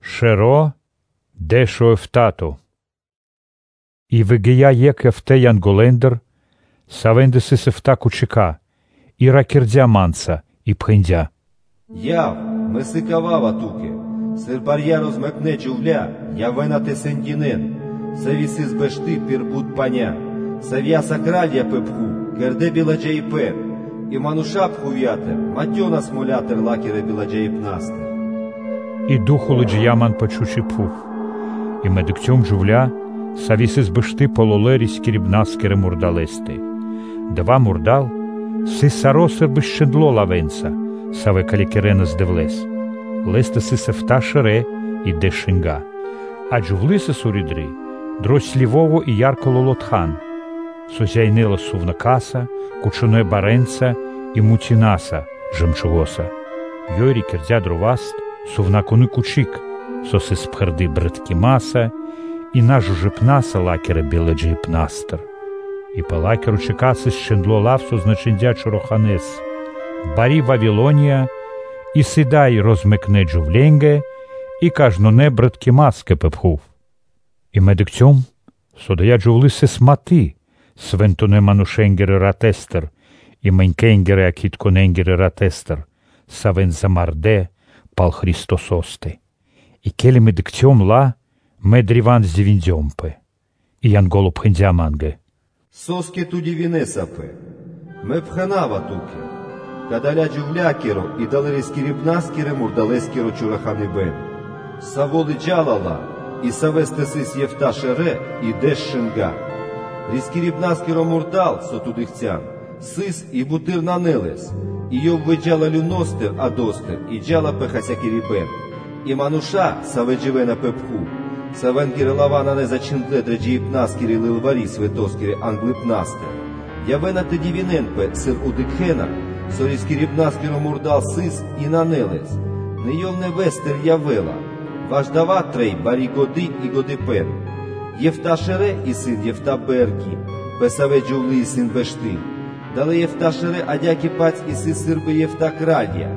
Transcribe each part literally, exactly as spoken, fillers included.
Шеро, дешо ефтато. І вегея єк ефте янголендер, савендесис ефта кучика, і ракердя манса, і пхендя. Яв, месикавава туке, сир бар'я розмекне джувля, явена те сендінен, савіси збешти пірбут паня, сав'я сакрадя пепху, керде біладжа і пен, і мануша пхув'ятер, матьона смолятер лакере біладжа і пнастер. І духу леджіяман почучи пух, і медиктюм джувля, савіси збешти пололері скірібнаскере мурдалести. Два мурдал, си саросер бищендло лавенца, саве калікерена здевлес. Лесте си сефта шере і дешинга. А джувлисе сурідри, дрось лівово і ярко лолотхан. Созяйнила сувна каса, кучуне баренца і мутінаса, жемчугоса. Йорі кердя дроваст, сувна кони кучик, соси спхерди бретки маса, і нажу жепнаса лакере біледжі пнастер. І по лакеру чекаси щендло лавсу значендя чороханес. Барі Вавилонія, і сідай розмикне джувленге, і кажноне бретки маски пепхув. І медикцьом содая джувлиси смати, свентоне манушенгери ратестер, і менькенгери акітконенгери ратестер, савен замарде, пал Христососте. І келі медикцьом ла, медріван здівіндьомпе. І янголу пхендя манге. Соске туді вінесапе, ме пханава туке, кадаля джувлякеро і далери скірібнаскере мурдалескеро чурахани бен. Саволи джалала, і савестесис єфта шере, і деш шинга. Ріскірібнаскеро мурдал, сотудихцян, сис і бутир нанелес, і йовве джала люностер адостер, і джала пехасякері бен. І мануша саведжевена пепху, савенгіре лавана не зачиндле дреджі пнаскері лилварі светоскері англипнастер. Явена те дівіненпе сир удикхена, соріскері пнаскеро мурдал сис і нанелес. Не йовне вестер явела, важдава трей барі годи і годипен. Єфта шере і син єфта беркі, песаве джувли і син бешти. Дали єфта шере адякі паць і си сирби єфта кралья.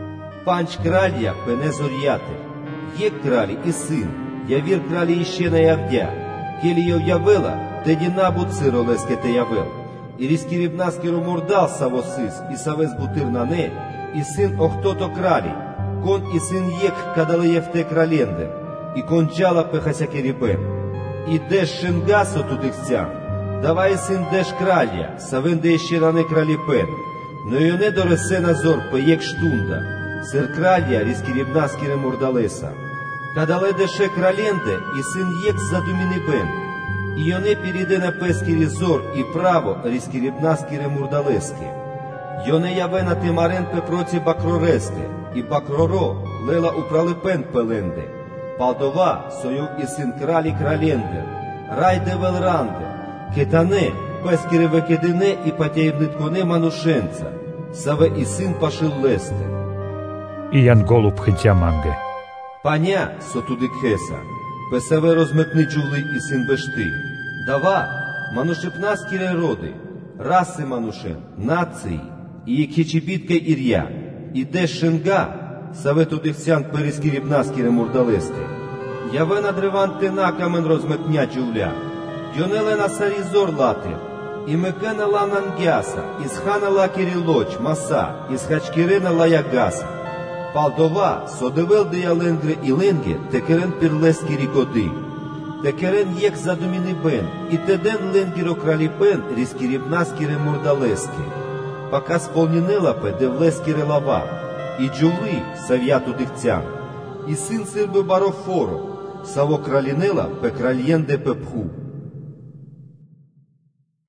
Панч кралья пене зор'яте. Є кралі і син, явір кралі іще не явдя. Келі йов явела, теді набут сиро леске те явел. І ріскірібнаскеро мурдал саво сис, і савес бутир на не, і син охто-то кралі. Кон і син єк кадали єфте краленде, і кон джала пехасякері бен. І деш шингасо тудихцян, давай син деш кралья, савенде іще на не кралі пен. Но й не доресе на зорпе єк штунда, сир кралья ріскірібнаскере мурдалеса. Кадале деше краленде, і син єк задуміни бен. І йоне перейде на пескері зор і право ріскірібнаскере мурдалеске. Йоне явена тимаренпе проти бакроресте, і бакроро лела управлепен пеленде. Палдова сойов і син кралі краленде, райде велранде, кетане, пескере векедене і патяєвнитконе манушенца, саве і син пашил лесте. І янголу пхендя манге. Паня сотудикхеса, песаве розмекни джувли і син бешти. Дава, манушепнаскіре роди, раси манушен, нації, і якічебітке ір'я, і де шинга, саве тудихцян перескірібнаскіре мурдалесте. Явена древан тена камен розметня джувля, йонеле на сарі зор латир, і мекена ла нангяса, із хана ла кирилоч, маса, із хачкирена ла ягаса. Палдова содевел де яленгре і ленге, текерен пірлескірі коди. Текерен єк задуміни бен, і теден ленгіро краліпен ріскірібнаскіре мурдалеске. Пока сполнінела пе девлескіре лава, і джули сав'яту дихцян, і син сирби барофоро, саво кралінела пе кральєнде пепху.